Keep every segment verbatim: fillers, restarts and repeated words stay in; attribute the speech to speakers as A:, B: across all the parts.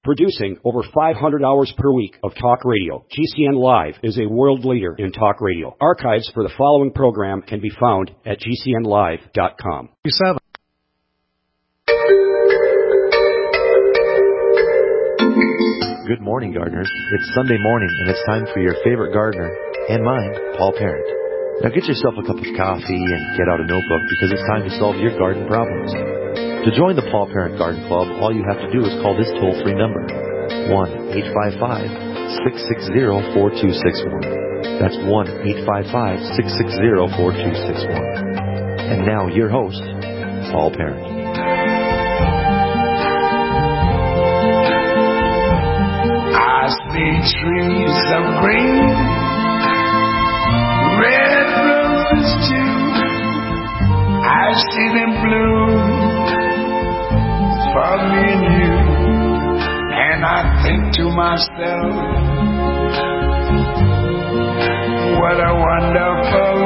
A: Producing over five hundred hours per week of talk radio, G C N Live is a world leader in talk radio. Archives for the following program can be found at G C N live dot com.
B: Seven.
C: Good morning, gardeners. It's Sunday morning, and it's time for your favorite gardener, and mine, Paul Parent. Now get yourself a cup of coffee and get out a notebook, because it's time to solve your garden problems. To join the Paul Parent Garden Club, all you have to do is call this toll-free number, one eight five five, six six zero, four two six one. That's one eight five five, six six zero, four two six one. And now, your host, Paul Parent.
D: I see trees of green, red roses too. I see them bloom for me and you. And I think to myself, what a wonderful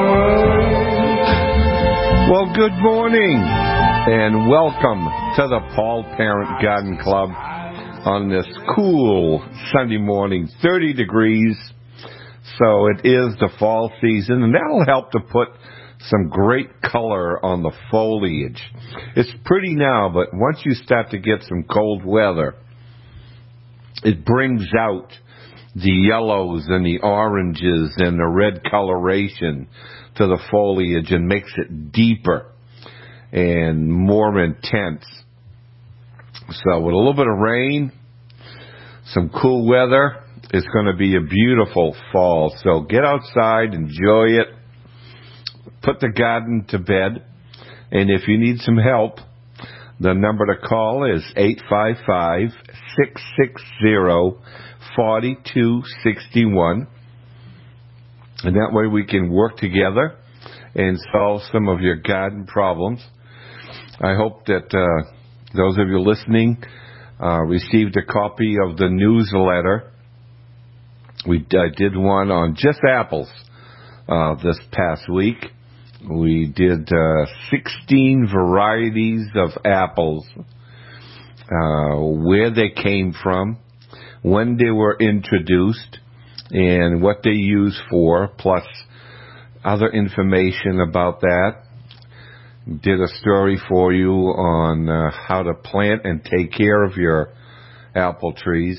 D: world.
B: Well, good morning, and welcome to the Paul Parent Garden Club. On this cool Sunday morning, thirty degrees, so it is the fall season, and that'll help to put some great color on the foliage. It's pretty now, but once you start to get some cold weather, it brings out the yellows and the oranges and the red coloration to the foliage and makes it deeper and more intense. So with a little bit of rain, some cool weather, it's going to be a beautiful fall. So get outside, enjoy it, put the garden to bed, and if you need some help, the number to call is eight five five, six six zero, four two six one, and that way we can work together and solve some of your garden problems. I hope that uh, those of you listening uh, received a copy of the newsletter. We I did one on just apples uh, this past week. We did uh, sixteen varieties of apples, uh, where they came from, when they were introduced, and what they use for, plus other information about that. Did a story for you on uh, how to plant and take care of your apple trees.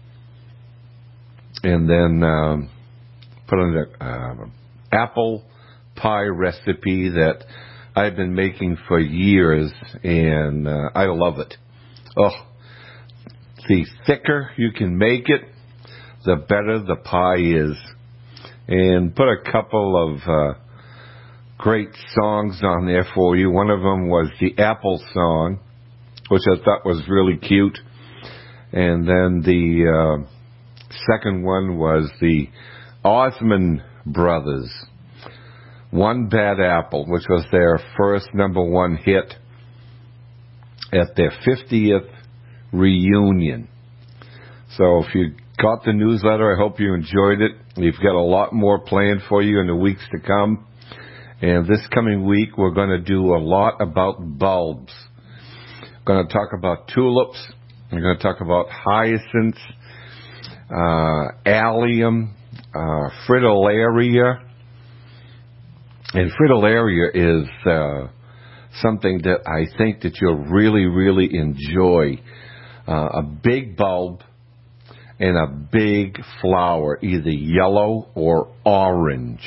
B: And then um, put on an uh, apple pie recipe that I've been making for years, and uh, I love it. Oh, the thicker you can make it, the better the pie is. And put a couple of Uh, great songs on there for you. One of them was the Apple Song, which I thought was really cute. And then the uh, second one was the Osmond Brothers, One Bad Apple, which was their first number one hit at their fiftieth reunion. So if you got the newsletter, I hope you enjoyed it. We've got a lot more planned for you in the weeks to come. And this coming week, we're going to do a lot about bulbs. We're going to talk about tulips. We're going to talk about hyacinths, uh, allium, uh, fritillaria. And fritillaria is uh, something that I think that you'll really, really enjoy. Uh, a big bulb and a big flower, either yellow or orange.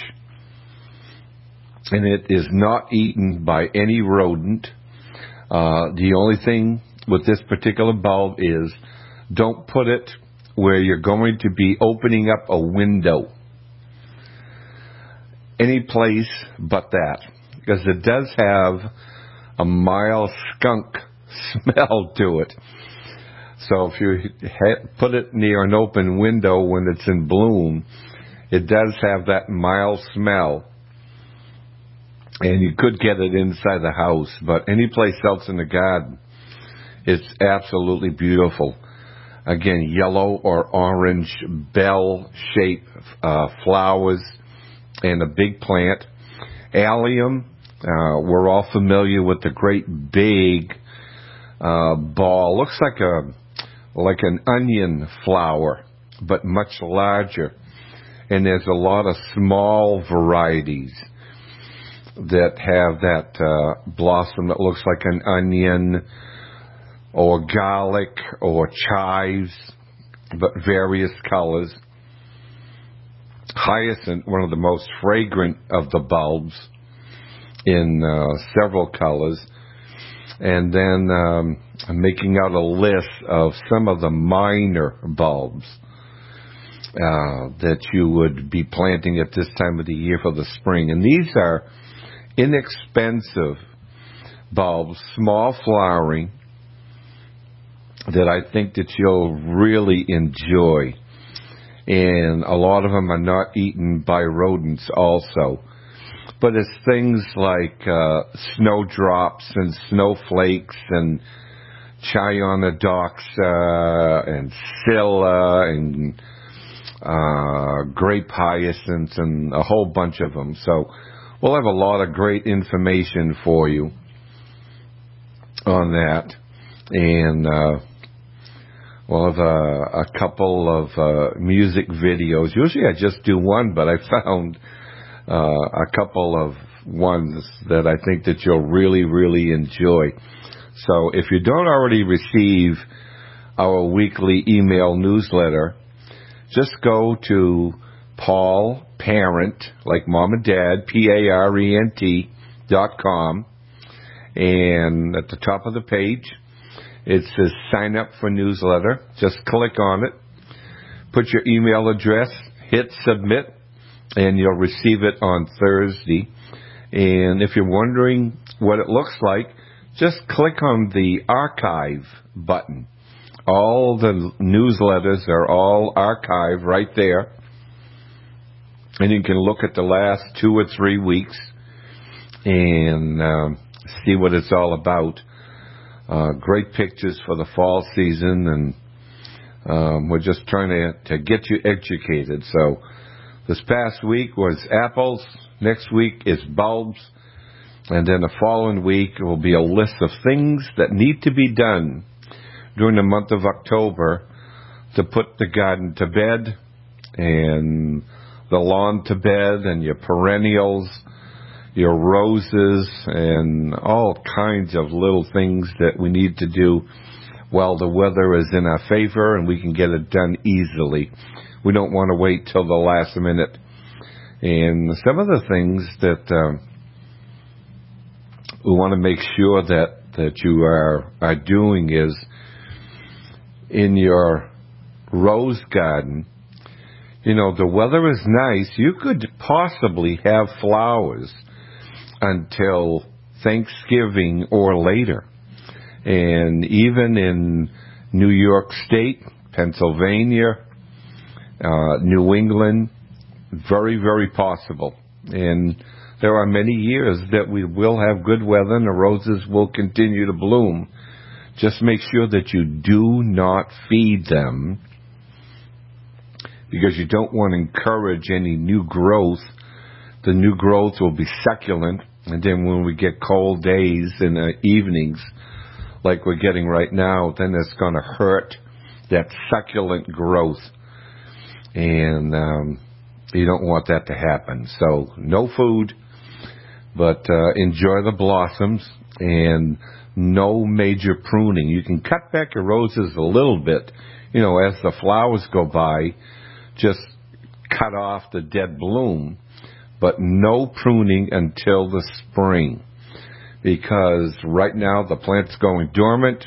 B: And it is not eaten by any rodent. Uh, the only thing with this particular bulb is don't put it where you're going to be opening up a window. Any place but that. Because it does have a mild skunk smell to it. So if you ha- put it near an open window when it's in bloom, it does have that mild smell. And you could get it inside the house, but any place else in the garden, it's absolutely beautiful. Again, yellow or orange bell-shaped uh, flowers and a big plant. Allium, uh, we're all familiar with the great big uh, ball. Looks like a like an onion flower, but much larger. And there's a lot of small varieties that have that uh, blossom that looks like an onion or garlic or chives, but various colors. Hyacinth, one of the most fragrant of the bulbs, in uh, several colors. And then um, I'm making out a list of some of the minor bulbs uh, that you would be planting at this time of the year for the spring. And these are inexpensive bulbs, small flowering, that I think that you'll really enjoy. And a lot of them are not eaten by rodents also. But it's things like uh, snowdrops and snowflakes and Chionodoxa and Scilla and uh, grape hyacinths and a whole bunch of them. So we'll have a lot of great information for you on that. And uh, we'll have a, a couple of uh, music videos. Usually I just do one, but I found Uh, a couple of ones that I think that you'll really, really enjoy. So if you don't already receive our weekly email newsletter, just go to Paul Parent, like mom and dad, P A R E N T dot com. And at the top of the page, it says sign up for newsletter. Just click on it, put your email address, hit submit, and you'll receive it on Thursday. And if you're wondering what it looks like, just click on the archive button. All the newsletters are all archived right there. And you can look at the last two or three weeks and um, see what it's all about. Uh, great pictures for the fall season, and um, we're just trying to, to get you educated. So this past week was apples. Next week is bulbs. And then the following week will be a list of things that need to be done during the month of October to put the garden to bed and the lawn to bed and your perennials, your roses, and all kinds of little things that we need to do while the weather is in our favor and we can get it done easily. We don't want to wait till the last minute. And some of the things that um, we want to make sure that, that you are, are doing is in your rose garden, you know, the weather is nice. You could possibly have flowers until Thanksgiving or later. And even in New York State, Pennsylvania, Uh, New England, very, very possible. And there are many years that we will have good weather and the roses will continue to bloom. Just make sure that you do not feed them, because you don't want to encourage any new growth. The new growth will be succulent, and then when we get cold days in the evenings, like we're getting right now, then it's going to hurt that succulent growth. And um, you don't want that to happen. So no food, but uh, enjoy the blossoms and no major pruning. You can cut back your roses a little bit, you know, as the flowers go by. Just cut off the dead bloom, but no pruning until the spring. Because right now the plant's going dormant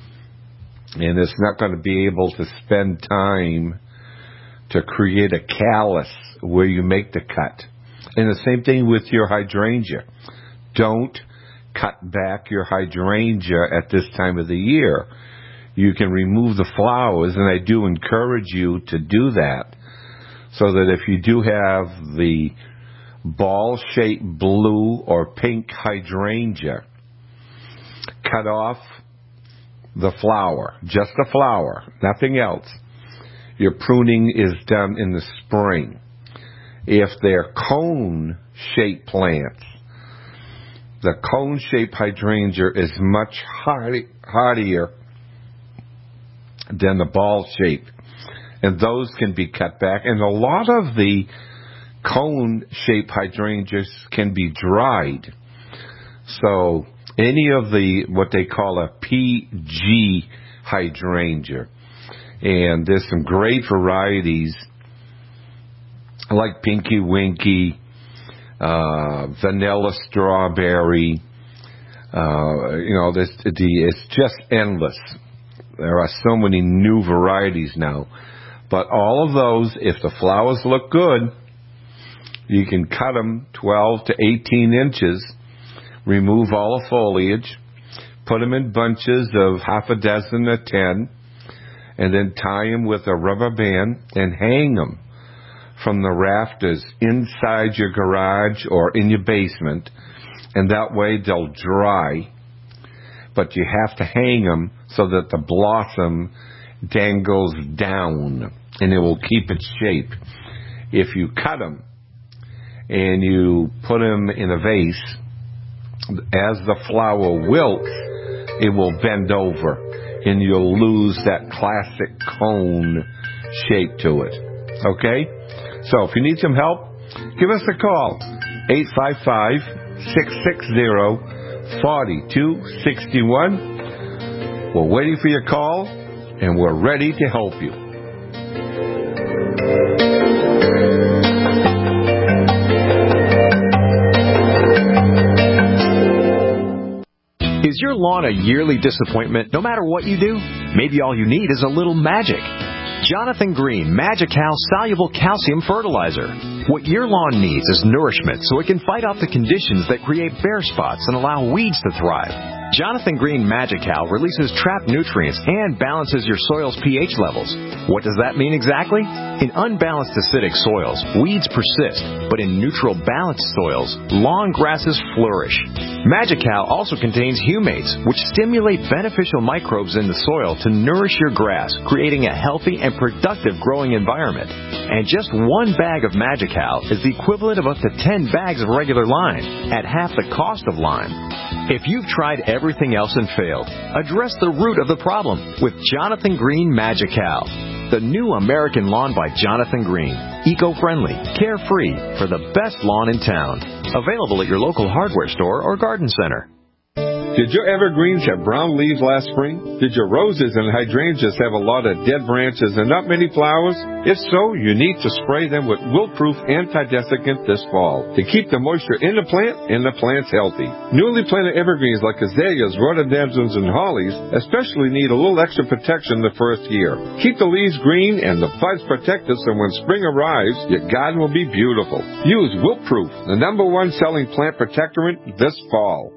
B: and it's not going to be able to spend time to create a callus where you make the cut. And the same thing with your hydrangea. Don't cut back your hydrangea at this time of the year. You can remove the flowers, and I do encourage you to do that, so that if you do have the ball-shaped blue or pink hydrangea, cut off the flower, just the flower, nothing else. Your pruning is done in the spring. If they're cone-shaped plants, the cone-shaped hydrangea is much hardy, hardier than the ball shape. And those can be cut back. And a lot of the cone-shaped hydrangeas can be dried. So any of the, what they call a P G hydrangea. And there's some great varieties like Pinky Winky, uh, Vanilla Strawberry. Uh, you know, this, the, it's just endless. There are so many new varieties now. But all of those, if the flowers look good, you can cut them twelve to eighteen inches, remove all the foliage, put them in bunches of half a dozen or ten, and then tie them with a rubber band and hang them from the rafters inside your garage or in your basement, and that way they'll dry. But you have to hang them so that the blossom dangles down, and it will keep its shape. If you cut them and you put them in a vase, as the flower wilts, it will bend over, and you'll lose that classic cone shape to it. Okay? So if you need some help, give us a call, eight five five, six six zero, four two six one. We're waiting for your call, and we're ready to help you.
E: Is your lawn a yearly disappointment no matter what you do? Maybe all you need is a little magic. Jonathan Green Magical Soluble Calcium Fertilizer. What your lawn needs is nourishment so it can fight off the conditions that create bare spots and allow weeds to thrive. Jonathan Green Magical releases trapped nutrients and balances your soil's pH levels. What does that mean exactly? In unbalanced acidic soils, weeds persist, but in neutral balanced soils, long grasses flourish. Magical also contains humates, which stimulate beneficial microbes in the soil to nourish your grass, creating a healthy and productive growing environment. And just one bag of Magical is the equivalent of up to ten bags of regular lime at half the cost of lime. If you've tried everything else and failed, address the root of the problem with Jonathan Green Magical. The new American lawn by Jonathan Green. Eco-friendly, carefree, for the best lawn in town. Available at your local hardware store or garden center.
B: Did your evergreens have brown leaves last spring? Did your roses and hydrangeas have a lot of dead branches and not many flowers? If so, you need to spray them with wilt-proof anti-desiccant this fall to keep the moisture in the plant and the plants healthy. Newly planted evergreens like azaleas, rhododendrons, and hollies especially need a little extra protection the first year. Keep the leaves green and the buds protected so when spring arrives, your garden will be beautiful. Use Wilt-Proof, the number one selling plant protectorant this fall.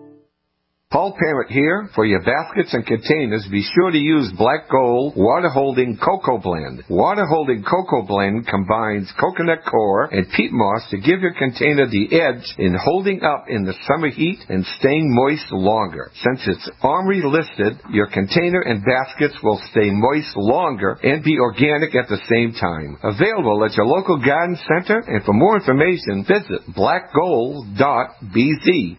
B: Paul Parent here. For your baskets and containers, be sure to use Black Gold Water-Holding Cocoa Blend. Water-Holding Cocoa Blend combines coconut coir and peat moss to give your container the edge in holding up in the summer heat and staying moist longer. Since it's Ornery listed, your container and baskets will stay moist longer and be organic at the same time. Available at your local garden center, and for more information, visit black gold dot b z.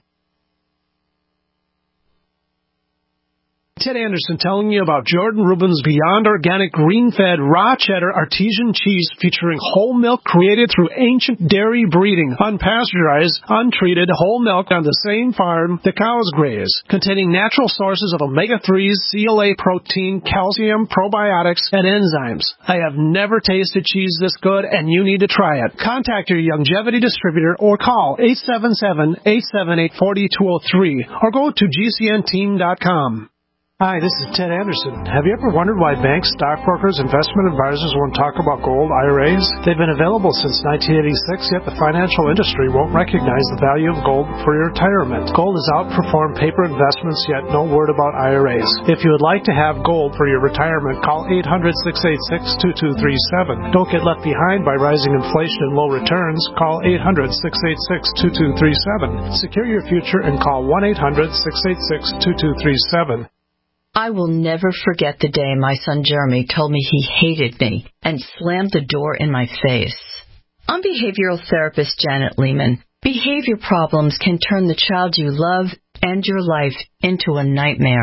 F: Ted Anderson telling you about Jordan Rubin's Beyond Organic Green-Fed Raw Cheddar Artesian Cheese featuring whole milk created through ancient dairy breeding, unpasteurized, untreated whole milk on the same farm the cows graze, containing natural sources of omega threes, C L A protein, calcium, probiotics, and enzymes. I have never tasted cheese this good, and you need to try it. Contact your Longevity distributor or call eight seven seven, eight seven eight, four two zero three or go to G C N team dot com. Hi, this is Ted Anderson. Have you ever wondered why banks, stockbrokers, investment advisors won't talk about gold I R As? They've been available since nineteen eighty-six, yet the financial industry won't recognize the value of gold for your retirement. Gold has outperformed paper investments, yet no word about I R As. If you would like to have gold for your retirement, call eight hundred, six eight six, two two three seven. Don't get left behind by rising inflation and low returns. Call eight hundred, six eight six, two two three seven. Secure your future and call one eight hundred, six eight six, two two three seven.
G: I will never forget the day my son Jeremy told me he hated me and slammed the door in my face. I'm behavioral therapist Janet Lehman. Behavior problems can turn the child you love and your life into a nightmare.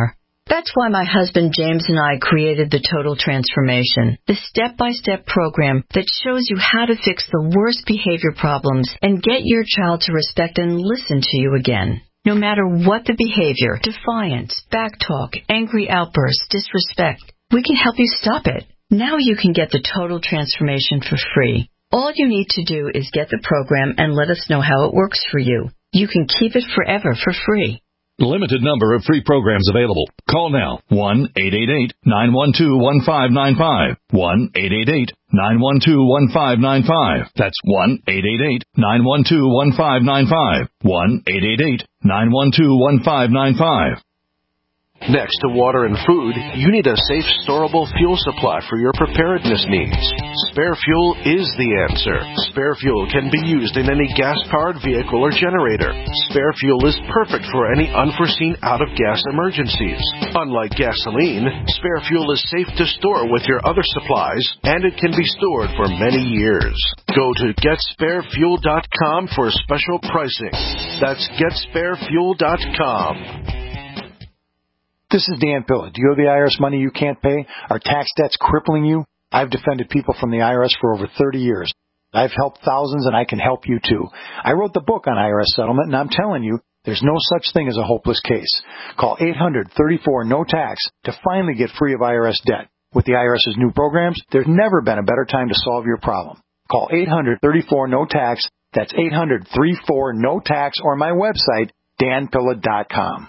G: That's why my husband James and I created the Total Transformation, the step-by-step program that shows you how to fix the worst behavior problems and get your child to respect and listen to you again. No matter what the behavior, defiance, backtalk, angry outbursts, disrespect, we can help you stop it. Now you can get the Total Transformation for free. All you need to do is get the program and let us know how it works for you. You can keep it forever for free.
H: Limited number of free programs available. Call now, one eight eight eight, nine one two, one five nine five, one eight eight eight, nine one two, one five nine five. That's one eight eight eight, nine one two, one five nine five, one eight eight eight, nine one two, one five nine five.
I: Next to water and food, you need a safe, storable fuel supply for your preparedness needs. Spare Fuel is the answer. Spare Fuel can be used in any gas-powered vehicle or generator. Spare Fuel is perfect for any unforeseen out-of-gas emergencies. Unlike gasoline, Spare Fuel is safe to store with your other supplies, and it can be stored for many years. Go to get spare fuel dot com for special pricing. That's get spare fuel dot com.
J: This is Dan Pilla. Do you owe the I R S money you can't pay? Are tax debts crippling you? I've defended people from the I R S for over thirty years. I've helped thousands, and I can help you too. I wrote the book on I R S settlement, and I'm telling you, there's no such thing as a hopeless case. Call eight hundred, thirty-four, no tax to finally get free of I R S debt. With the IRS's new programs, there's never been a better time to solve your problem. Call eight hundred, thirty-four, no tax. That's eight hundred, thirty-four, no tax, or my website, dan pilla dot com.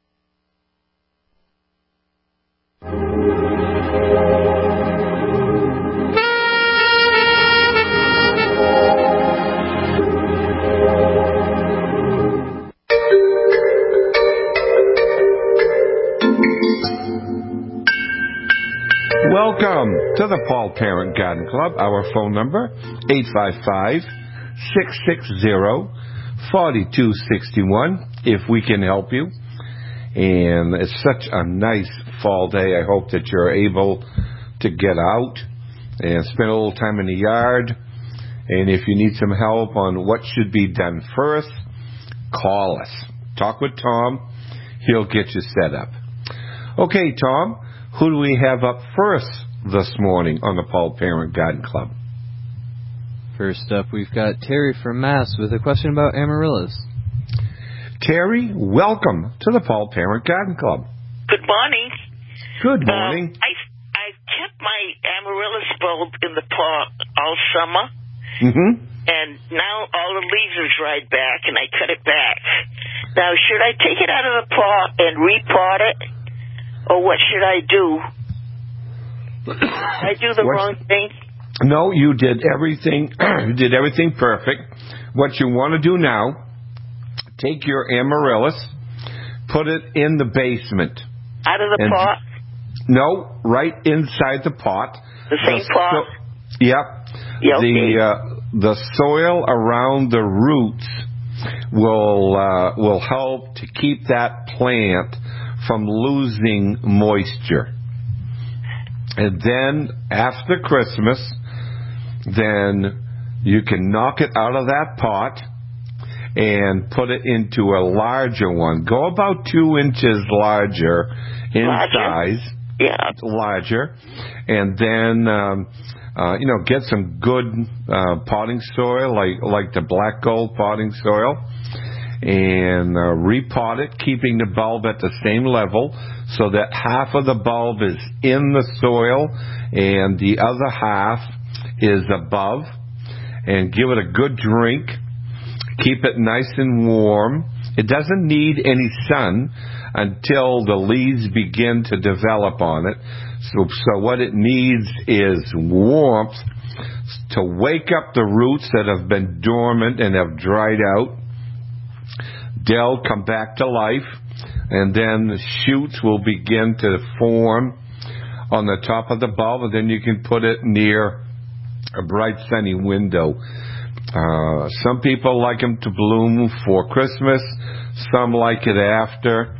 B: Welcome to the Paul Parent Garden Club. Our phone number, eight five five, six six zero, four two six one, if we can help you. And it's such a nice fall day. I hope that you're able to get out and spend a little time in the yard. And if you need some help on what should be done first, call us. Talk with Tom. He'll get you set up. Okay, Tom, who do we have up first this morning on the Paul Parent Garden Club?
K: First up, we've got Terry from Mass with a question about amaryllis.
B: Terry, welcome to the Paul Parent Garden Club.
L: Good morning.
B: Good morning.
L: Um, I, I kept my amaryllis bulb in the pot all summer,
B: mm-hmm.
L: and now all the leaves are dried back, and I cut it back. Now, should I take it out of the pot and repot it, or what should I do? Did I do the What's, wrong thing?
B: No, you did everything. You did everything perfect. What you want to do now, take your amaryllis, put it in the basement.
L: Out of the
B: and,
L: pot?
B: No, right inside the pot.
L: The same
B: the,
L: pot?
B: So, yep.
L: Yeah, okay.
B: The uh, the soil around the roots will uh, will help to keep that plant from losing moisture. And then after Christmas, then you can knock it out of that pot and put it into a larger one. Go about two inches larger in larger. size.
L: Yeah.
B: Larger. And then, um, uh, you know, get some good uh, potting soil, like like the black gold potting soil, and uh, repot it, keeping the bulb at the same level so that half of the bulb is in the soil and the other half is above. And give it a good drink. Keep it nice and warm. It doesn't need any sun until the leaves begin to develop on it. So, so what it needs is warmth to wake up the roots that have been dormant and have dried out. They'll come back to life, and then the shoots will begin to form on the top of the bulb, and then you can put it near a bright sunny window. Uh, some people like them to bloom for Christmas. Some like it after.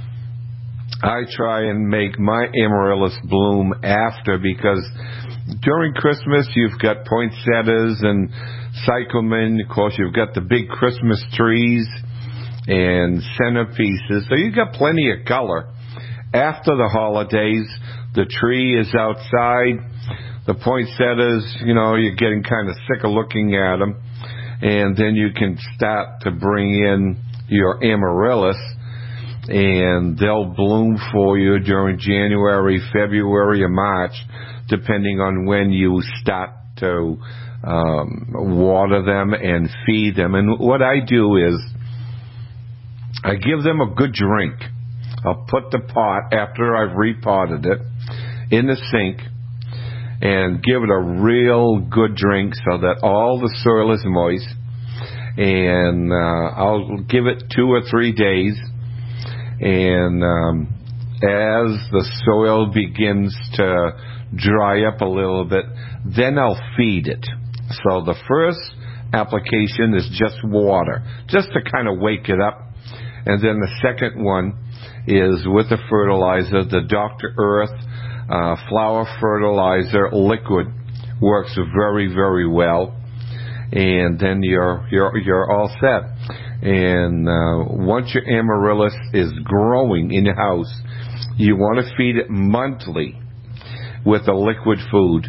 B: I try and make my amaryllis bloom after, because during Christmas you've got poinsettias and cyclamen. Of course, you've got the big Christmas trees and centerpieces. So you've got plenty of color after the holidays, the tree is outside. The poinsettias, you know, you're getting kind of sick of looking at them. And then you can start to bring in your amaryllis, and they'll bloom for you during January, February, or March, depending on when you start to um, water them and feed them. And what I do is I give them a good drink. I'll put the pot, after I've repotted it, in the sink and give it a real good drink so that all the soil is moist. And uh, I'll give it two or three days. And um, as the soil begins to dry up a little bit, then I'll feed it. So the first application is just water, just to kind of wake it up. And then the second one is with the fertilizer, the Doctor Earth uh, flower fertilizer liquid works very, very well. And then you're you're you're all set. And uh, once your amaryllis is growing in your house, you want to feed it monthly with a liquid food.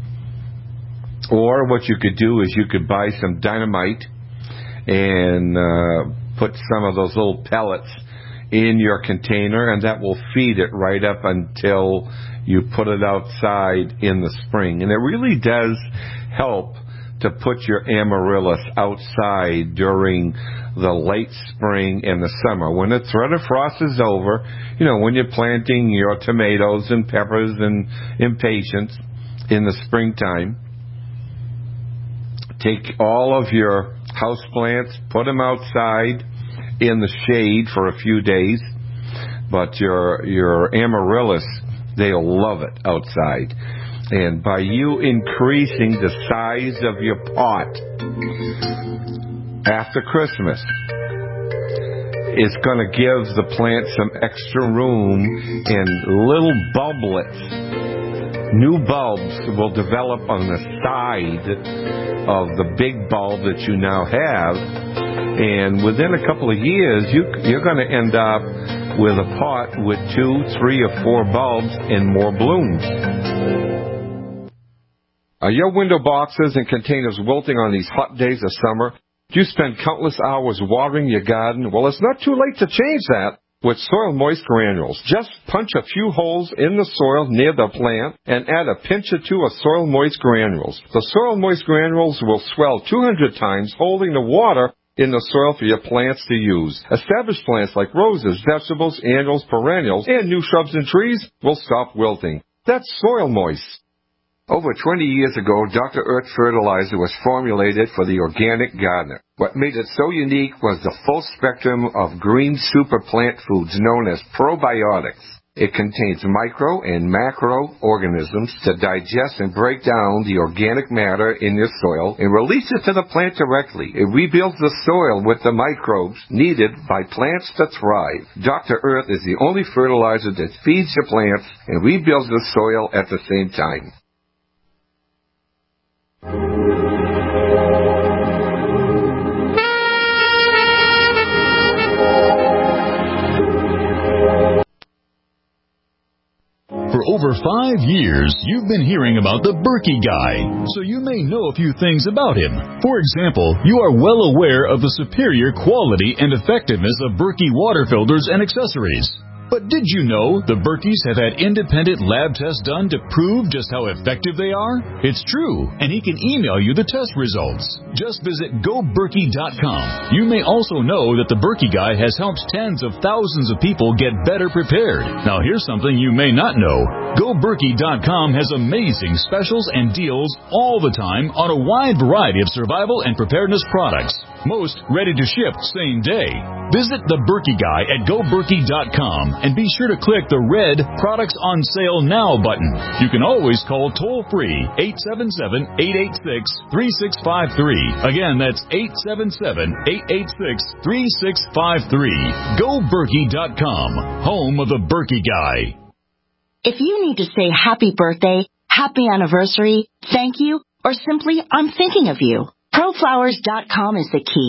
B: Or what you could do is you could buy some dynamite and uh, put some of those little pellets in your container, and that will feed it right up until you put it outside in the spring. And it really does help to put your amaryllis outside during the late spring and the summer. When the threat of frost is over, you know, when you're planting your tomatoes and peppers and impatiens in the springtime, take all of your house plants, put them outside in the shade for a few days, but your your amaryllis, they'll love it outside. And by you increasing the size of your pot after Christmas, it's going to give the plant some extra room, and little bulblets, new bulbs will develop on the side of the big bulb that you now have. And within a couple of years, you, you're going to end up with a pot with two, three, or four bulbs and more blooms. Are your window boxes and containers wilting on these hot days of summer? Do you spend countless hours watering your garden? Well, it's not too late to change that with Soil Moist Granules. Just punch a few holes in the soil near the plant and add a pinch or two of Soil Moist Granules. The Soil Moist Granules will swell two hundred times, holding the water in the soil for your plants to use. Established plants like roses, vegetables, annuals, perennials, and new shrubs and trees will stop wilting. That's Soil Moist. Over twenty years ago, Doctor Earth fertilizer was formulated for the organic gardener. What made it so unique was the full spectrum of green super plant foods known as probiotics. It contains micro and macro organisms to digest and break down the organic matter in your soil and release it to the plant directly. It rebuilds the soil with the microbes needed by plants to thrive. Doctor Earth is the only fertilizer that feeds your plants and rebuilds the soil at the same time.
H: For over five years, you've been hearing about the Berkey Guy, so you may know a few things about him. For example, you are well aware of the superior quality and effectiveness of Berkey water filters and accessories. But did you know the Berkeys have had independent lab tests done to prove just how effective they are? It's true, and he can email you the test results. Just visit go berkey dot com. You may also know that the Berkey Guy has helped tens of thousands of people get better prepared. Now here's something you may not know. go berkey dot com has amazing specials and deals all the time on a wide variety of survival and preparedness products. Most ready to ship same day. Visit the Berkey Guy at go berkey dot com and be sure to click the red Products on Sale Now button. You can always call toll-free eight seven seven, eight eight six, three six five three. Again, that's eight seven seven, eight eight six, three six five three. go berkey dot com, home of the Berkey Guy.
M: If you need to say happy birthday, happy anniversary, thank you, or simply I'm thinking of you, pro flowers dot com is the key.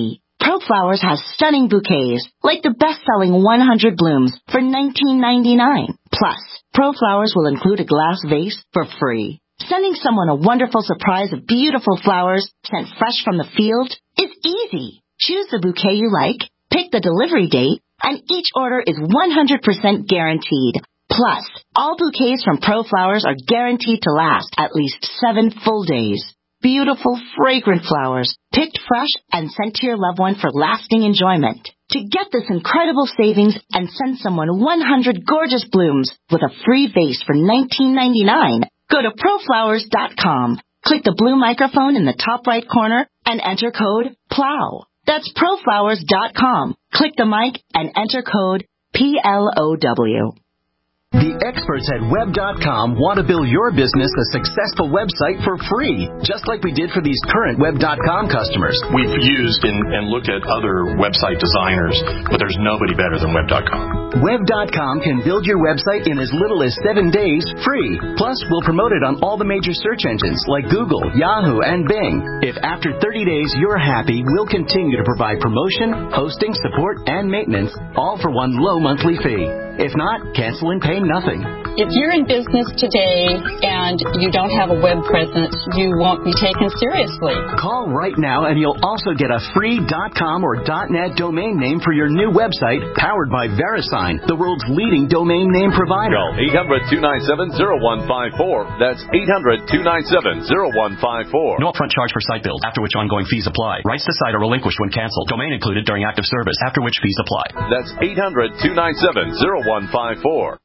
M: ProFlowers has stunning bouquets, like the best-selling one hundred blooms for nineteen ninety-nine. Plus, ProFlowers will include a glass vase for free. Sending someone a wonderful surprise of beautiful flowers sent fresh from the field is easy. Choose the bouquet you like, pick the delivery date, and each order is one hundred percent guaranteed. Plus, all bouquets from ProFlowers are guaranteed to last at least seven full days. Beautiful, fragrant flowers, picked fresh and sent to your loved one for lasting enjoyment. To get this incredible savings and send someone one hundred gorgeous blooms with a free vase for nineteen ninety-nine, go to proflowers dot com. Click the blue microphone in the top right corner and enter code PLOW. That's proflowers dot com. Click the mic and enter code P L O W.
N: The experts at web dot com want to build your business a successful website for free, just like we did for these current web dot com customers.
O: We've used and, and looked at other website designers, but there's nobody better than web dot com.
N: web dot com can build your website in as little as seven days free. Plus, we'll promote it on all the major search engines like Google, Yahoo, and Bing. If after thirty days you're happy, we'll continue to provide promotion, hosting, support, and maintenance, all for one low monthly fee. If not, cancel and pay nothing.
P: If you're in business today and you don't have a web presence, you won't be taken seriously.
N: Call right now and you'll also get a free .com or .net domain name for your new website powered by VeriSign, the world's leading domain name provider.
Q: Call eight hundred, two nine seven, zero one five four. That's eight hundred, two nine seven, zero one five four.
R: No upfront charge for site build, after which ongoing fees apply. Rights to site are relinquished when canceled. Domain included during active service, after which fees apply.
Q: That's eight hundred, two nine seven, zero one five four.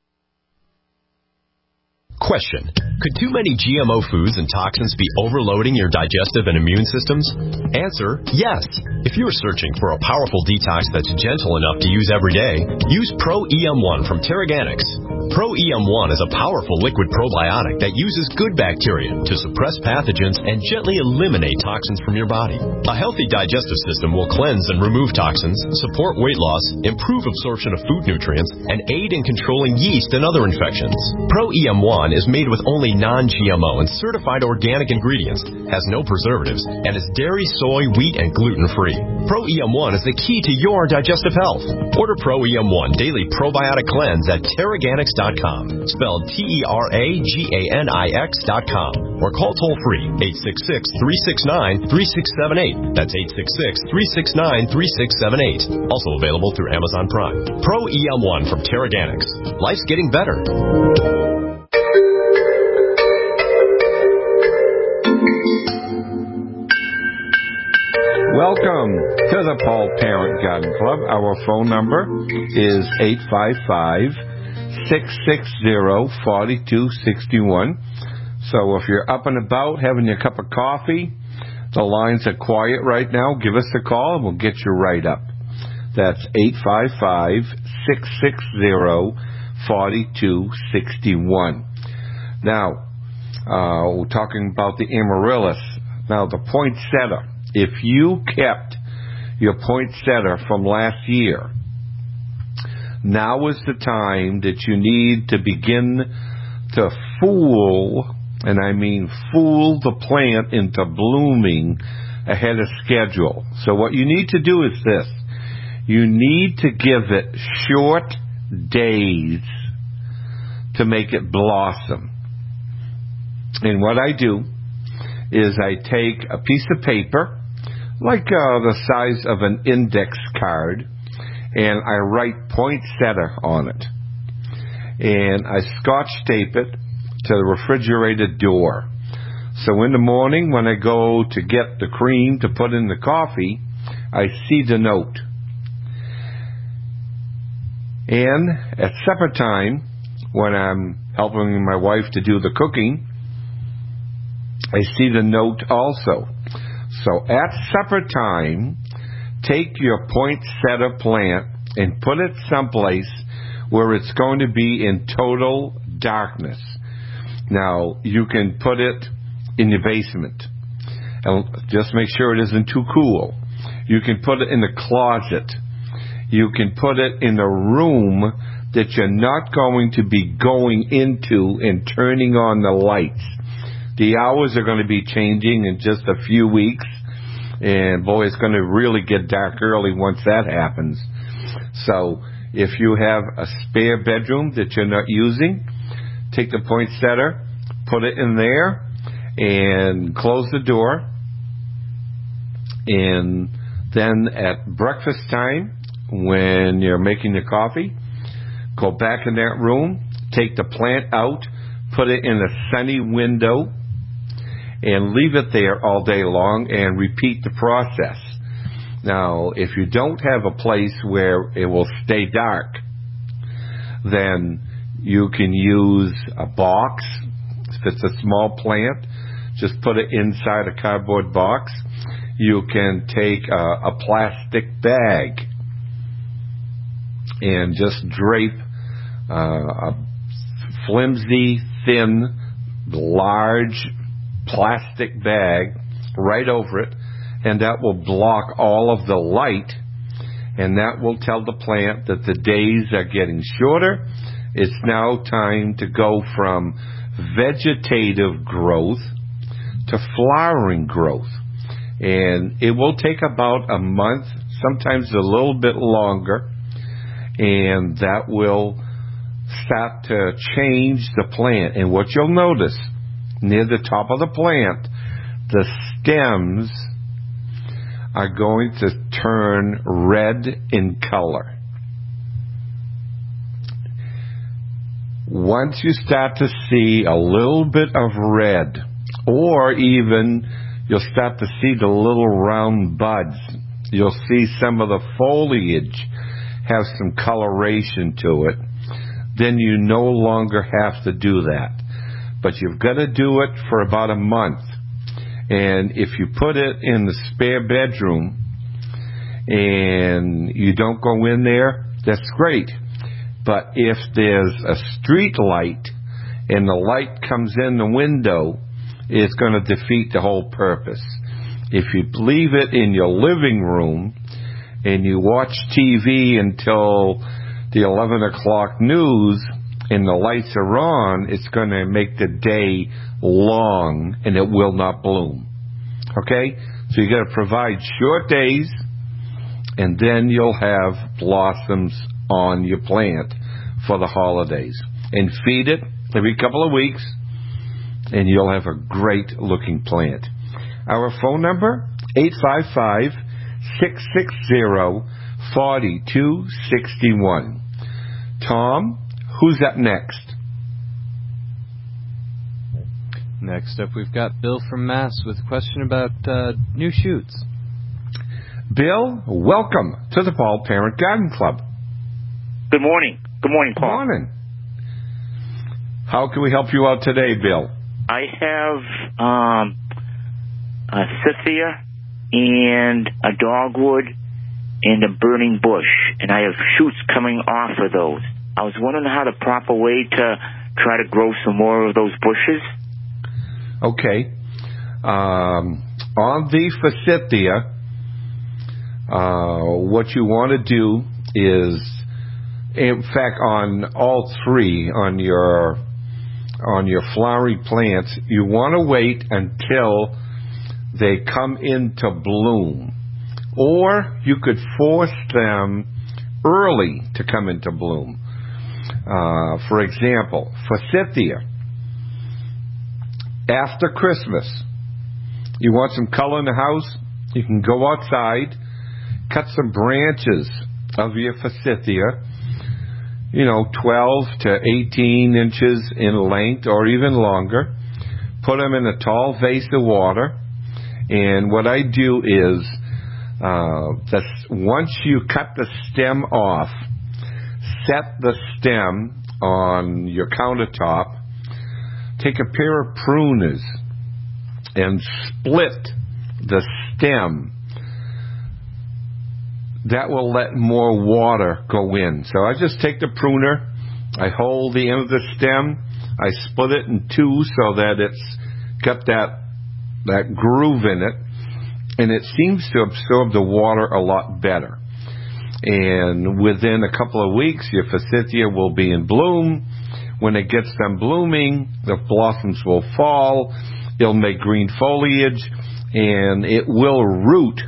S: Question. Could too many G M O foods and toxins be overloading your digestive and immune systems? Answer, yes. If you are searching for a powerful detox that's gentle enough to use every day, use Pro E M one from Terraganics. Pro E M one is a powerful liquid probiotic that uses good bacteria to suppress pathogens and gently eliminate toxins from your body. A healthy digestive system will cleanse and remove toxins, support weight loss, improve absorption of food nutrients, and aid in controlling yeast and other infections. Pro E M one is made with only non G M O and certified organic ingredients, has no preservatives, and is dairy, soy, wheat, and gluten-free. Pro E M one is the key to your digestive health. Order Pro E M one Daily Probiotic Cleanse at Terraganics dot com, spelled T E R A G A N I X dot com, or call toll-free eight six six, three six nine, three six seven eight. That's eight six six, three six nine, three six seven eight. Also available through Amazon Prime. Pro E M one from Terraganics. Life's getting better.
B: Welcome to the Paul Parent Garden Club. Our phone number is eight five five, six six zero, four two six one. So if you're up and about having your cup of coffee, the lines are quiet right now, give us a call and we'll get you right up. That's eight five five, six six zero, four two six one. Now, uh, we're talking about the amaryllis. Now, the poinsettia. If you kept your poinsettia from last year, now is the time that you need to begin to fool, and I mean fool the plant into blooming ahead of schedule. So what you need to do is this. You need to give it short days to make it blossom. And what I do is I take a piece of paper, like uh, the size of an index card, and I write poinsettia on it. And I scotch tape it to the refrigerator door. So in the morning when I go to get the cream to put in the coffee, I see the note. And at supper time, when I'm helping my wife to do the cooking, I see the note also. So at supper time, take your poinsettia plant and put it someplace where it's going to be in total darkness. Now, you can put it in your basement. And just make sure it isn't too cool. You can put it in the closet. You can put it in a room that you're not going to be going into and turning on the lights. The hours are going to be changing in just a few weeks. And, boy, it's going to really get dark early once that happens. So if you have a spare bedroom that you're not using, take the poinsettia, put it in there, and close the door. And then at breakfast time, when you're making your coffee, go back in that room, take the plant out, put it in a sunny window, and leave it there all day long and repeat the process. Now, if you don't have a place where it will stay dark, then you can use a box. If it's a small plant, just put it inside a cardboard box. You can take a, a plastic bag and just drape uh, a flimsy, thin, large plastic bag right over it, and that will block all of the light, and that will tell the plant that the days are getting shorter. It's now time to go from vegetative growth to flowering growth. And it will take about a month, sometimes a little bit longer, and that will start to change the plant. And what you'll notice, near the top of the plant, the stems are going to turn red in color. Once you start to see a little bit of red, or even you'll start to see the little round buds, you'll see some of the foliage have some coloration to it, then you no longer have to do that. But you've got to do it for about a month. And if you put it in the spare bedroom and you don't go in there, that's great. But if there's a street light and the light comes in the window, it's going to defeat the whole purpose. If you leave it in your living room and you watch T V until the eleven o'clock news and the lights are on, it's going to make the day long and it will not bloom. Okay? So you got to provide short days, and then you'll have blossoms on your plant for the holidays. And feed it every couple of weeks, and you'll have a great looking plant. Our phone number, eight five five, six six zero, four two six one. Tom, who's up next?
K: Next up, we've got Bill from Mass with a question about uh, new shoots.
B: Bill, welcome to the Paul Parent Garden Club.
T: Good morning. Good morning, Paul.
B: Good morning. How can we help you out today, Bill?
T: I have um, a Scythia and a dogwood and a burning bush, and I have shoots coming off of those. I was wondering how the proper way to try to grow some more of those bushes.
B: Okay. Um, on the Forsythia, uh, what you want to do is, in fact, on all three, on your on your flowery plants, you want to wait until they come into bloom. Or you could force them early to come into bloom. Uh, for example, Forsythia, after Christmas, you want some color in the house, you can go outside, cut some branches of your Forsythia, you know, twelve to eighteen inches in length or even longer. Put them in a tall vase of water. And what I do is, uh, this, once you cut the stem off, set the stem on your countertop, take a pair of pruners and split the stem. That will let more water go in. So I just take the pruner, I hold the end of the stem, I split it in two so that it's got that that groove in it, and it seems to absorb the water a lot better. And within a couple of weeks, your Forsythia will be in bloom. When it gets done blooming, the blossoms will fall. It'll make green foliage. and it will root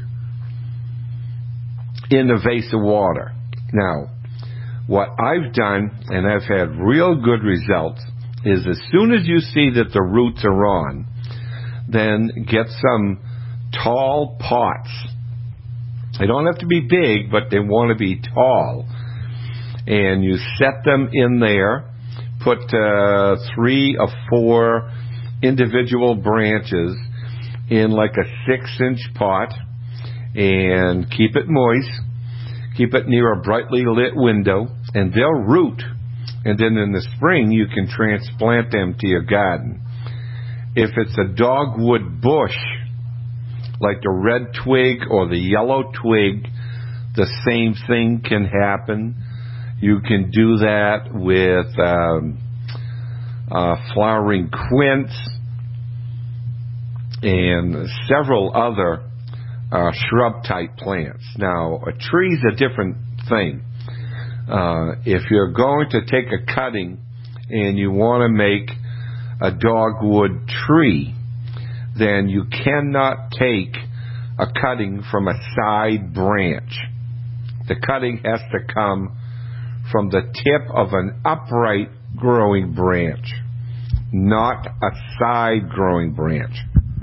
B: in the vase of water. Now, what I've done, and I've had real good results, is as soon as you see that the roots are on, then get some tall pots. They don't have to be big, but they want to be tall. And you set them in there, put uh, three or four individual branches in like a six-inch pot, and keep it moist. Keep it near a brightly lit window, and they'll root. And then in the spring, you can transplant them to your garden. If it's a dogwood bush, like the red twig or the yellow twig, the same thing can happen. You can do that with um, uh, flowering quince and several other uh, shrub-type plants. Now, a tree's a different thing. Uh, if you're going to take a cutting and you want to make a dogwood tree, then you cannot take a cutting from a side branch. The cutting has to come from the tip of an upright growing branch, not a side growing branch.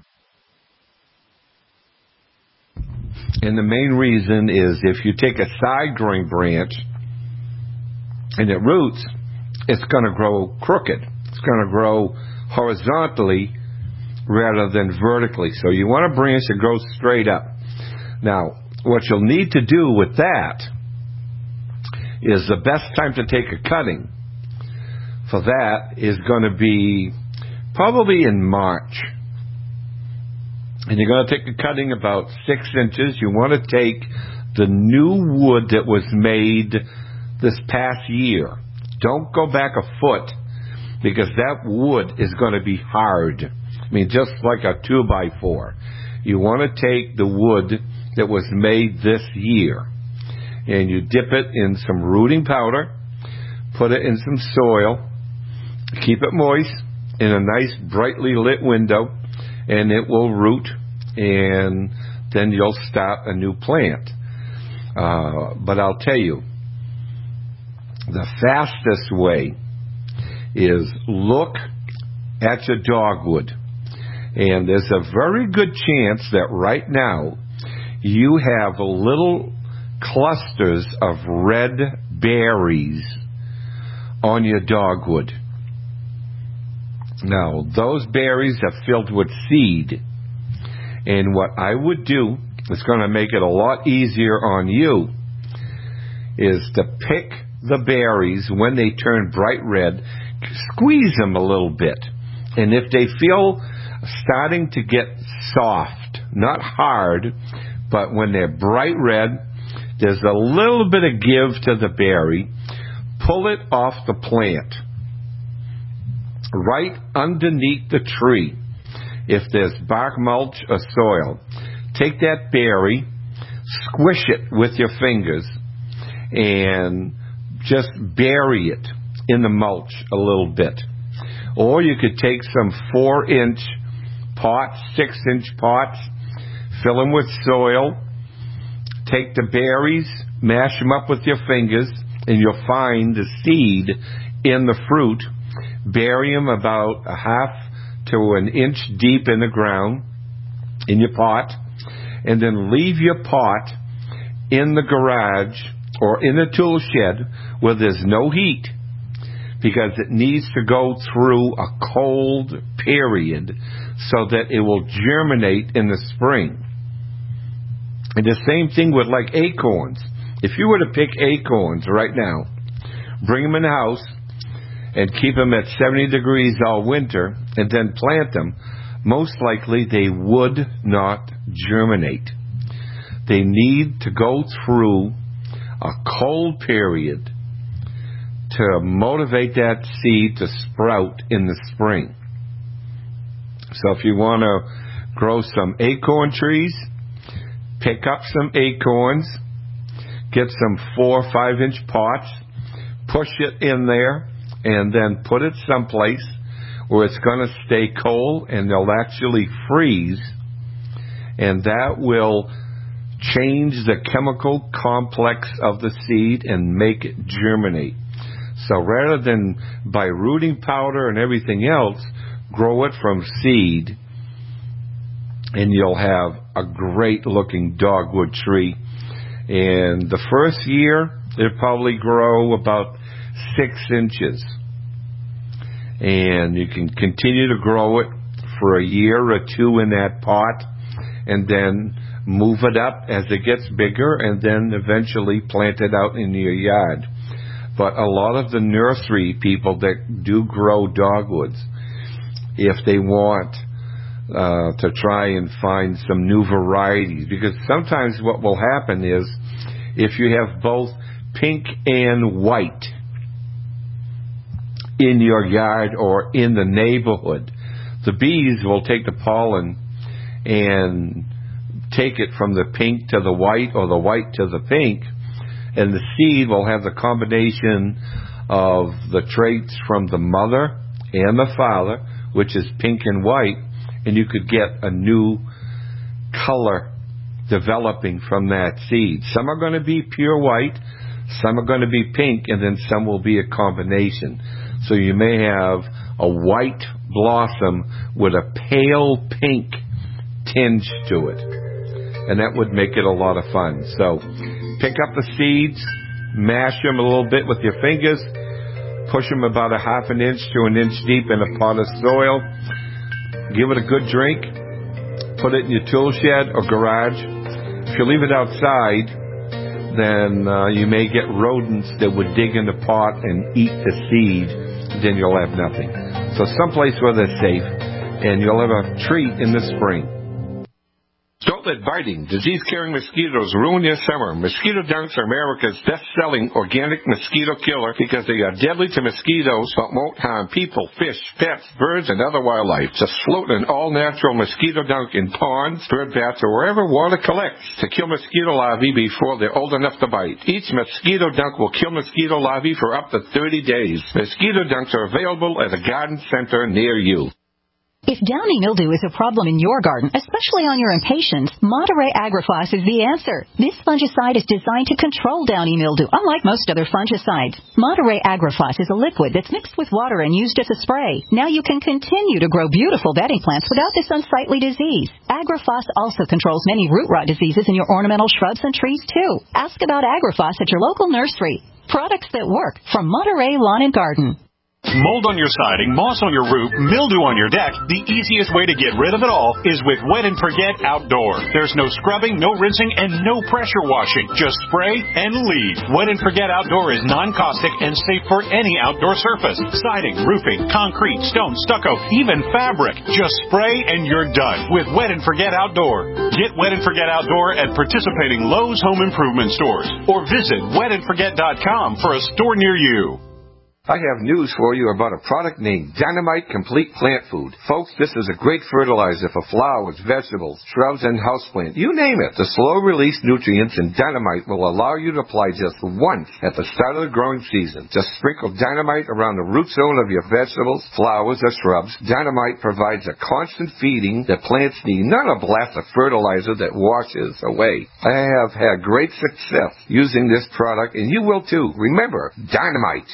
B: And the main reason is if you take a side growing branch and it roots, it's going to grow crooked. It's going to grow horizontally rather than vertically. So you want a branch that grows straight up. Now, what you'll need to do with that is the best time to take a cutting for that is going to be probably in March. And you're going to take a cutting about six inches. You want to take the new wood that was made this past year. Don't go back a foot, because that wood is going to be hard. I mean, just like a two by four. You want to take the wood that was made this year, and you dip it in some rooting powder, put it in some soil, keep it moist in a nice brightly lit window, and it will root, and then you'll start a new plant. Uh, but I'll tell you, the fastest way is look at your dogwood. And there's a very good chance that right now you have little clusters of red berries on your dogwood. Now, those berries are filled with seed. And what I would do, it's going to make it a lot easier on you, is to pick the berries when they turn bright red, squeeze them a little bit. And if they feel starting to get soft, not hard, but when they're bright red, there's a little bit of give to the berry, pull it off the plant. Right underneath the tree, if there's bark mulch or soil, take that berry, squish it with your fingers, and just bury it in the mulch a little bit. Or you could take some four-inch pots, six-inch pots, fill them with soil, take the berries, mash them up with your fingers, and you'll find the seed in the fruit. Bury them about a half to an inch deep in the ground in your pot, and then leave your pot in the garage or in a tool shed where there's no heat, because it needs to go through a cold period so that it will germinate in the spring. And the same thing with like acorns. If you were to pick acorns right now, bring them in the house and keep them at seventy degrees all winter and then plant them, most likely they would not germinate. They need to go through a cold period to motivate that seed to sprout in the spring. So if you want to grow some acorn trees, pick up some acorns, get some four or five inch pots, push it in there, and then put it someplace where it's going to stay cold and they'll actually freeze. and that will change the chemical complex of the seed and make it germinate. So rather than by rooting powder and everything else, grow it from seed, and you'll have a great-looking dogwood tree. And the first year, it'll probably grow about six inches. And you can continue to grow it for a year or two in that pot, and then move it up as it gets bigger, and then eventually plant it out in your yard. But a lot of the nursery people that do grow dogwoods, if they want uh, to try and find some new varieties, because sometimes what will happen is if you have both pink and white in your yard or in the neighborhood, the bees will take the pollen and take it from the pink to the white or the white to the pink, and the seed will have the combination of the traits from the mother and the father, which is pink and white, and you could get a new color developing from that seed. Some are going to be pure white, some are going to be pink, and then some will be a combination. So you may have a white blossom with a pale pink tinge to it, and that would make it a lot of fun. So pick up the seeds, mash them a little bit with your fingers, push them about a half an inch to an inch deep in a pot of soil, give it a good drink, put it in your tool shed or garage. If you leave it outside, then uh, you may get rodents that would dig in the pot and eat the seed, then you'll have nothing. So someplace where they're safe, and you'll have a treat in the spring. Don't let biting, disease-carrying mosquitoes ruin your summer. Mosquito Dunks are America's best-selling organic mosquito killer because they are deadly to mosquitoes but won't harm people, fish, pets, birds, and other wildlife. Just float an all-natural mosquito dunk in ponds, bird baths, or wherever water collects to kill mosquito larvae before they're old enough to bite. Each mosquito dunk will kill mosquito larvae for up to thirty days. Mosquito dunks are available at a garden center near you.
U: If downy mildew is a problem in your garden, especially on your impatiens, Monterey Agrifos is the answer. This fungicide is designed to control downy mildew, unlike most other fungicides. Monterey Agrifos is a liquid that's mixed with water and used as a spray. Now you can continue to grow beautiful bedding plants without this unsightly disease. Agrifos also controls many root rot diseases in your ornamental shrubs and trees, too. Ask about Agrifos at your local nursery. Products that work from Monterey Lawn and Garden.
V: Mold on your siding, moss on your roof, mildew on your deck, the easiest way to get rid of it all is with Wet and Forget Outdoor. There's no scrubbing, no rinsing, and no pressure washing. Just spray and leave. Wet and Forget Outdoor is non-caustic and safe for any outdoor surface. Siding, roofing, concrete, stone, stucco, even fabric. Just spray and you're done with Wet and Forget Outdoor. Get Wet and Forget Outdoor at participating Lowe's Home Improvement stores or visit wet and forget dot com for a store near you.
B: I have news for you about a product named Dynamite Complete Plant Food. Folks, this is a great fertilizer for flowers, vegetables, shrubs, and houseplants. You name it. The slow-release nutrients in Dynamite will allow you to apply just once at the start of the growing season. Just sprinkle Dynamite around the root zone of your vegetables, flowers, or shrubs. Dynamite provides a constant feeding that plants need, not a blast of fertilizer that washes away. I have had great success using this product, and you will too. Remember, Dynamite.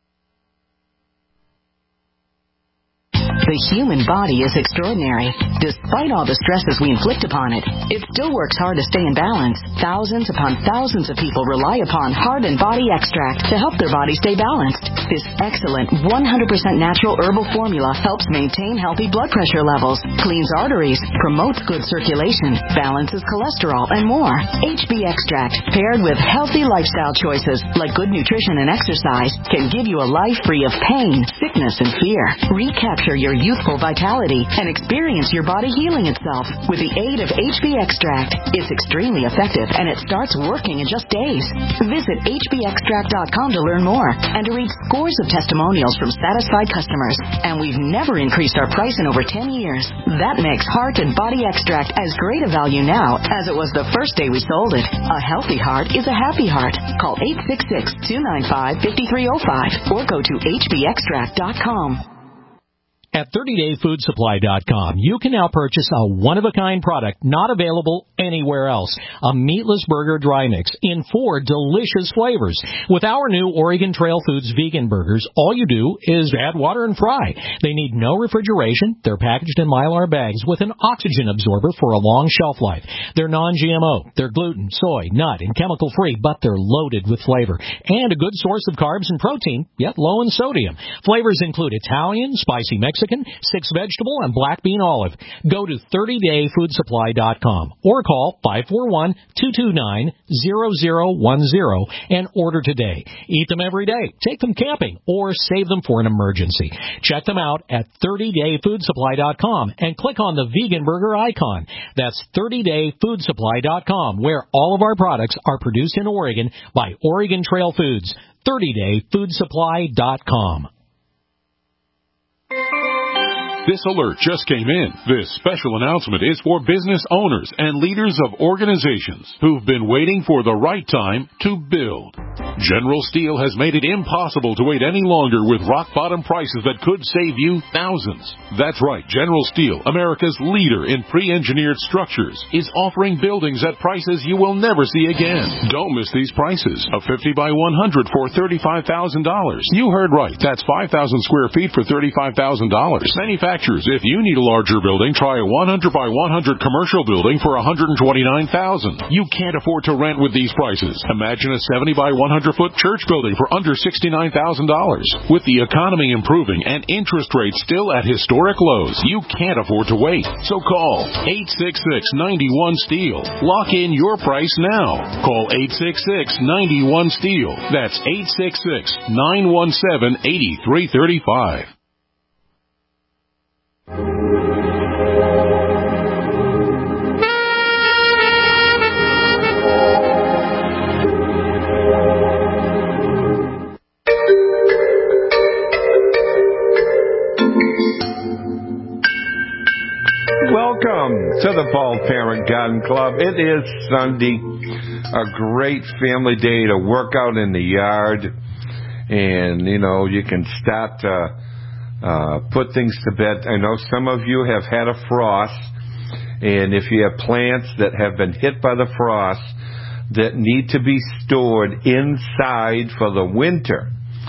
U: The human body is extraordinary. Despite all the stresses we inflict upon it, it still works hard to stay in balance. Thousands upon thousands of people rely upon Heart and Body Extract to help their body stay balanced. This excellent one hundred percent natural herbal formula helps maintain healthy blood pressure levels, cleans arteries, promotes good circulation, balances cholesterol, and more. H B Extract, paired with healthy lifestyle choices like good nutrition and exercise, can give you a life free of pain, sickness, and fear. Recapture your youthful vitality and experience your body healing itself with the aid of H B Extract. It's extremely effective and it starts working in just days. Visit H B extract dot com to learn more and to read scores of testimonials from satisfied customers. And we've never increased our price in over ten years. That makes Heart and Body Extract as great a value now as it was the first day we sold it. A healthy heart is a happy heart. Call eight six six, two nine five, five three zero five or go to H B extract dot com.
A: At thirty day food supply dot com, you can now purchase a one-of-a-kind product not available anywhere else. A meatless burger dry mix in four delicious flavors. With our new Oregon Trail Foods vegan burgers, all you do is add water and fry. They need no refrigeration. They're packaged in Mylar bags with an oxygen absorber for a long shelf life. They're non G M O. They're gluten, soy, nut, and chemical-free, but they're loaded with flavor. And a good source of carbs and protein, yet low in sodium. Flavors include Italian, spicy Mexican, six vegetable, and black bean olive. Go to thirty day food supply dot com or call five four one, two two nine, zero zero one zero and order today. Eat them every day, take them camping, or save them for an emergency. Check them out at thirty day food supply dot com and click on the vegan burger icon. That's thirty day food supply dot com, where all of our products are produced in Oregon by Oregon Trail Foods. thirty day food supply dot com.
C: This alert just came in. This special announcement is for business owners and leaders of organizations who've been waiting for the right time to build. General Steel has made it impossible to wait any longer with rock-bottom prices that could save you thousands. That's right, General Steel, America's leader in pre-engineered structures, is offering buildings at prices you will never see again. Don't miss these prices. A fifty by one hundred for thirty-five thousand dollars. You heard right. That's five thousand square feet for thirty-five thousand dollars. Manufacturers, if you need a larger building, try a one hundred by one hundred commercial building for one hundred twenty-nine thousand dollars. You can't afford to rent with these prices. Imagine a seventy by one hundred foot church building for under sixty-nine thousand dollars. With the economy improving and interest rates still at historic lows, you can't afford to wait. So call eight six six, nine one, STEEL. Lock in your price now. Call eight six six, nine one, STEEL. That's eight six six, nine one seven, eight three three five.
B: Welcome to the Paul Parent Garden Club. It is Sunday, a great family day to work out in the yard, and you know you can start to uh, put things to bed. I know some of you have had a frost, and if you have plants that have been hit by the frost that need to be stored inside for the winter,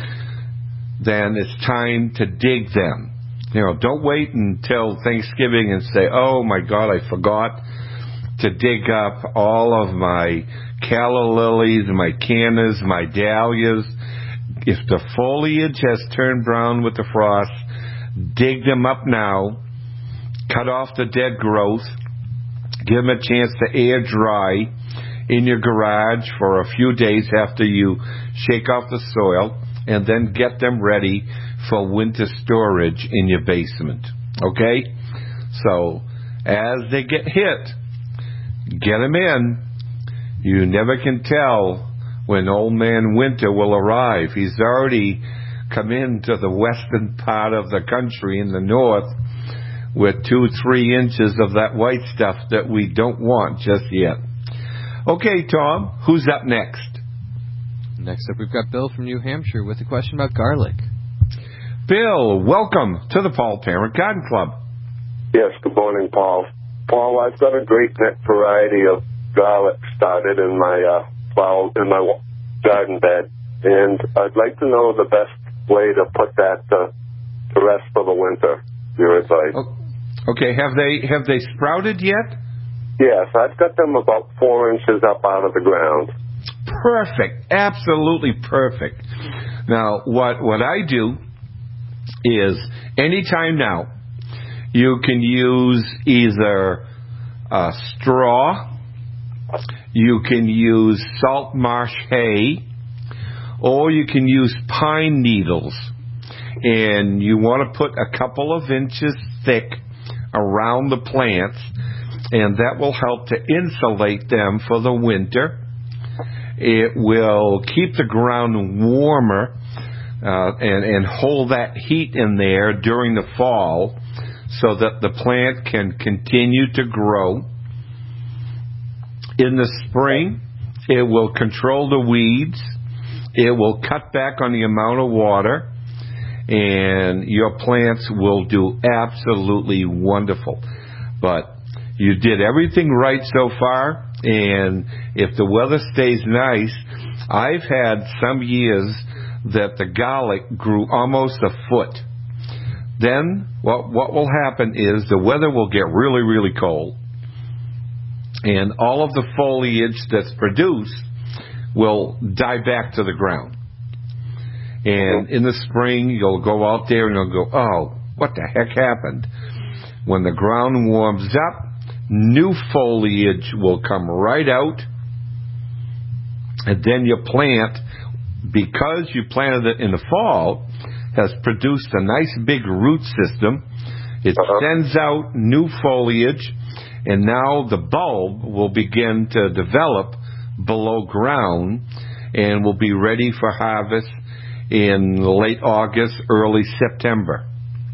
B: then it's time to dig them. You know, don't wait until Thanksgiving and say, oh, my God, I forgot to dig up all of my calla lilies, my cannas, my dahlias. If the foliage has turned brown with the frost, dig them up now, cut off the dead growth, give them a chance to air dry in your garage for a few days after you shake off the soil, and then get them ready for winter storage in your basement. Okay? So, as they get hit, get them in. You never can tell when old man winter will arrive. He's already come into the western part of the country in the north with two, three inches of that white stuff that we don't want just yet. Okay, Tom, who's up next?
K: Next up, we've got Bill from New Hampshire with a question about garlic.
B: Bill, welcome to the Paul Parent Garden Club.
W: Yes, good morning, Paul. Paul, I've got a great neck variety of garlic started in my uh, flower, in my garden bed, and I'd like to know the best way to put that uh, to rest for the winter. Your advice.
B: Okay, have they have they sprouted yet?
W: Yes, I've got them about four inches up out of the ground.
B: Perfect, absolutely perfect. Now, what what I do is anytime now you can use either a straw, you can use salt marsh hay, or you can use pine needles. And you want to put a couple of inches thick around the plants, and that will help to insulate them for the winter. It will keep the ground warmer uh, and, and hold that heat in there during the fall so that the plant can continue to grow. In the spring, it will control the weeds. It will cut back on the amount of water. and your plants will do absolutely wonderful. But you did everything right so far, and if the weather stays nice, I've had some years that the garlic grew almost a foot. Then what what will happen is the weather will get really, really cold, and all of the foliage that's produced will die back to the ground. And in the spring, you'll go out there and you'll go, oh, what the heck happened? When the ground warms up, new foliage will come right out, and then your plant, because you planted it in the fall, has produced a nice big root system. It uh-huh. sends out new foliage, and now the bulb will begin to develop below ground and will be ready for harvest in late August, early September.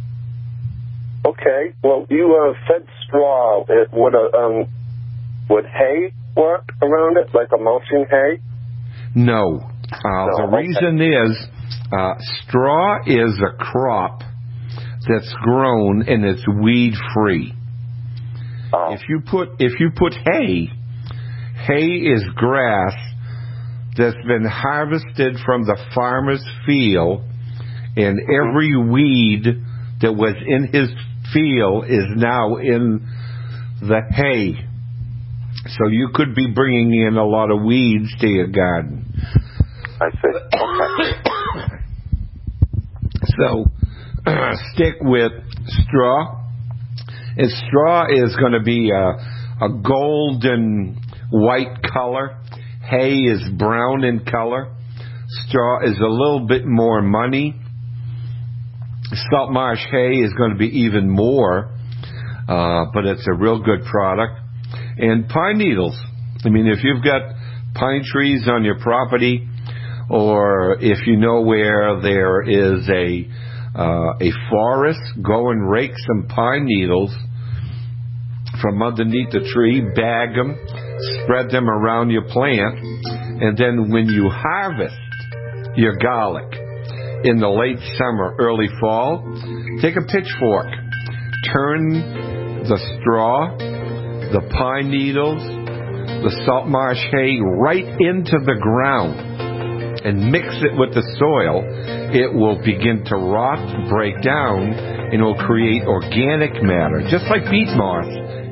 W: Okay. Well, you uh, said straw. It would uh, um would hay work around it, like a mulching hay?
B: No. Uh,
W: no
B: the
W: okay.
B: reason is uh, straw is a crop that's grown and it's weed free.
W: Oh.
B: If you put if you put hay, hay is grass that's been harvested from the farmer's field, and every weed that was in his field is now in the hay. So you could be bringing in a lot of weeds to your garden.
W: I see. Okay.
B: So uh, stick with straw. And straw is going to be a, a golden white color. Hay is brown in color. Straw is a little bit more money. Salt marsh hay is going to be even more, uh, but it's a real good product. And pine needles. I mean, if you've got pine trees on your property, or if you know where there is a uh, a forest, go and rake some pine needles from underneath the tree, bag them, spread them around your plant, and then when you harvest your garlic in the late summer, early fall, take a pitchfork, turn the straw, the pine needles, the salt marsh hay right into the ground and mix it with the soil. It will begin to rot, break down, and it will create organic matter, just like peat moss.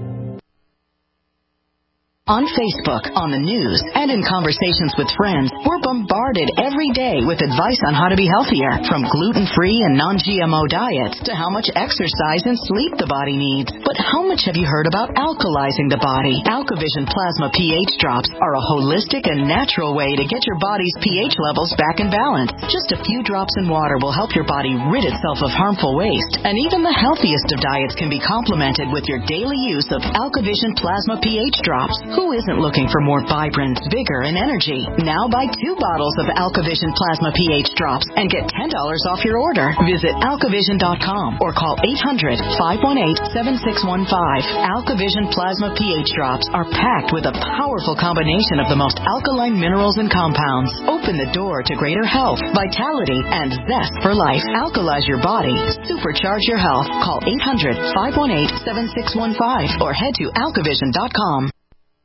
U: On Facebook, on the news, and in conversations with friends, we're bombarded every day with advice on how to be healthier, from gluten-free and non-G M O diets to how much exercise and sleep the body needs. But how much have you heard about alkalizing the body? AlkaVision Plasma pH drops are a holistic and natural way to get your body's pH levels back in balance. Just a few drops in water will help your body rid itself of harmful waste, and even the healthiest of diets can be complemented with your daily use of AlkaVision Plasma pH drops. Who isn't looking for more vibrance, vigor, and energy? Now buy two bottles of AlkaVision Plasma pH drops and get ten dollars off your order. Visit alkavision dot com or call eight hundred, five one eight, seven six one five. AlkaVision Plasma pH drops are packed with a powerful combination of the most alkaline minerals and compounds. Open the door to greater health, vitality, and zest for life. Alkalize your body. Supercharge your health. Call eight hundred, five one eight, seven six one five or head to alkavision dot com.